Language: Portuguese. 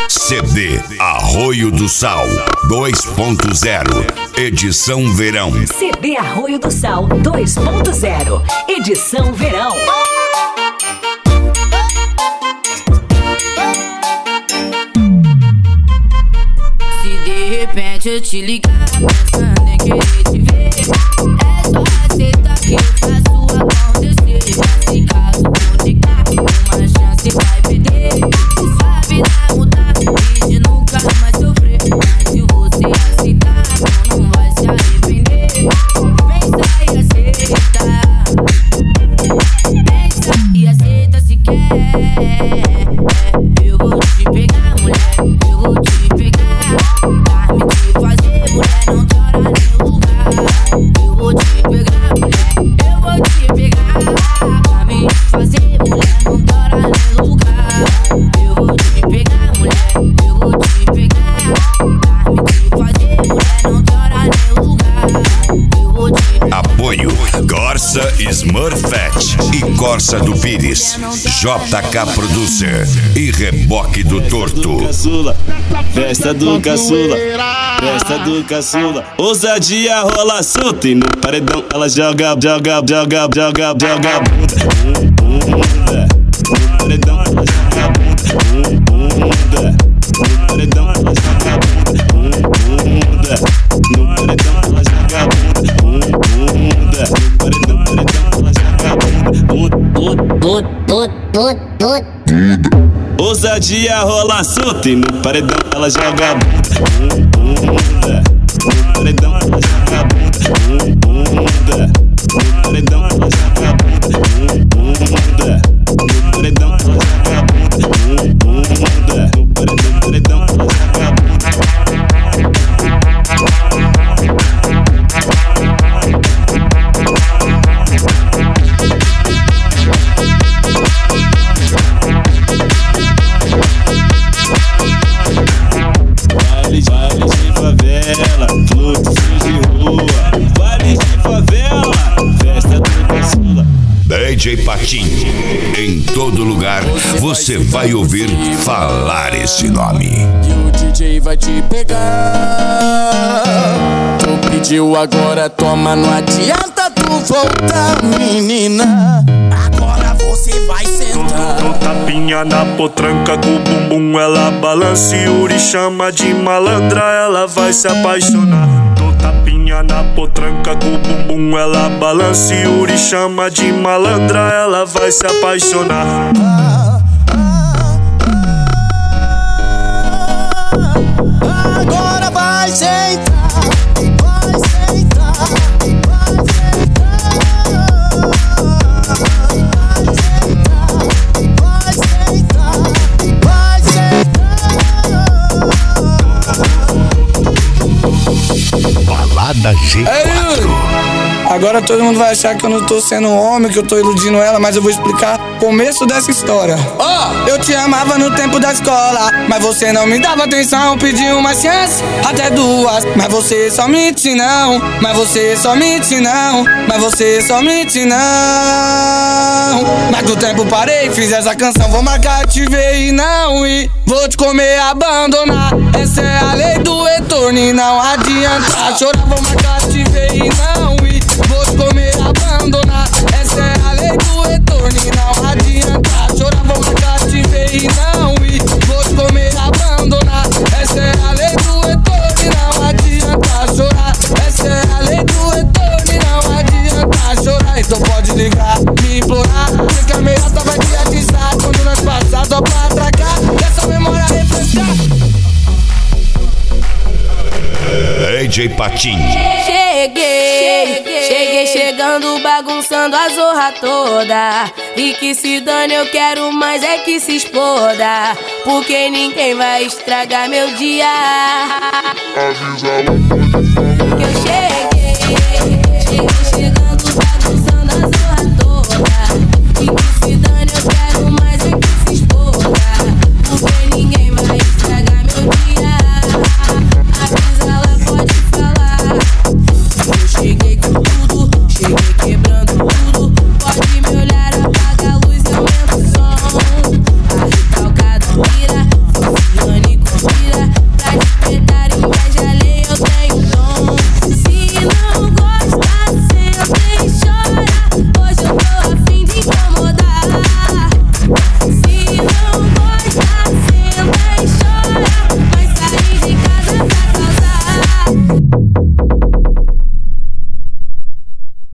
CD Arroio do Sal 2.0 Edição Verão. CD Arroio do Sal 2.0 Edição Verão. Se de repente eu te ligar pensando em querer te ver, é só aceitar que eu faço acontecer. Se caso não ligar, uma chance vai perder. Se sabe não mudar e de nunca mais sofrer. Mas se você aceitar, não vai se arrepender. Pensa e aceita. Pensa e aceita se quer. Eu vou te pegar, mulher, eu vou te pegar. Vai me fazer, mulher, não chora nem lugar. Eu vou te pegar, mulher, eu vou te pegar. Vai me fazer, mulher, não chora nem lugar. Eu vou te pegar, mulher, eu vou te pegar. Vai me fazer, mulher, não chora nem lugar. Eu vou te pegar. Apoio Corsa Smurfette e Corsa do Pires, JK Producer e Reboque do Torto. Caçula, festa do caçula, festa do caçula. Ousadia rola solta e no paredão ela joga bunda. No paredão ela joga bunda. No paredão ela joga bunda. No paredão ela joga bunda. No paredão ela joga bunda. Ousadia rola solta e no paredão ela joga bunda. No paredão ela joga bunda. No paredão ela joga bunda. No paredão ela joga bunda. No paredão ela joga bunda. Baile de favela, fluxo de rua. Baile de favela, festa do caçula. DJ Patinho, em todo lugar você vai ouvir falar esse nome. E o DJ vai te pegar. Tu pediu, agora toma, não adianta tu voltar, menina. Agora você vai sentar. Dou tapinha na potranca com o bumbum, ela balança e Yuri chama de malandra, ela vai se apaixonar. Dou tapinha na potranca com o bumbum, ela balança e Yuri chama de malandra, ela vai se apaixonar. Agora vai sentar. Vai sentar. Vai sentar. Vai sentar. Vai sentar. Balada G4. Agora todo mundo vai achar que eu não tô sendo um homem, que eu tô iludindo ela, mas eu vou explicar o começo dessa história. Eu te amava no tempo da escola, mas você não me dava atenção. Pedi uma chance, até duas, mas você só mente não. Mas você só mente não. Mas você só mente não. Mas do tempo parei, fiz essa canção, vou marcar, te ver e não ir. Vou te comer, abandonar, essa é a lei do retorno e não adianta chorar. Vou marcar, te ver e não ir. Vou te comer, abandonar, essa é a lei do retorno e não adianta chorar. Vou marcar, te ver e não ir. Vou te comer, abandonar, essa é a lei do retorno e não adianta chorar. Essa é a lei do retorno e não adianta chorar. Então pode ligar, me implorar, sei que a ameaça vai te atiçar quando nós passar só pra atracar, essa memória refrescar. DJ Patinho. Cheguei chegando, bagunçando a zorra toda. E que se dane, eu quero mais é que se exploda, porque ninguém vai estragar meu dia. Que eu cheguei.